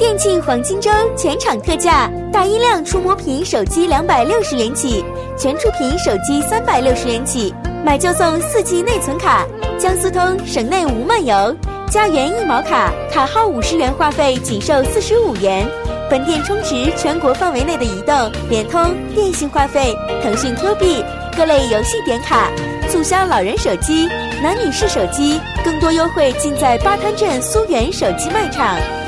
电竞黄金周全场特价，大音量触摸屏手机260元起，全触屏手机360元起，买就送4G 内存卡，江苏通省内无漫游，家园1毛卡，卡号50元话费仅售45元。本店充值全国范围内的移动、联通、电信话费，腾讯 Q 币各类游戏点卡，促销老人手机、男女士手机，更多优惠尽在八滩镇苏源手机卖场。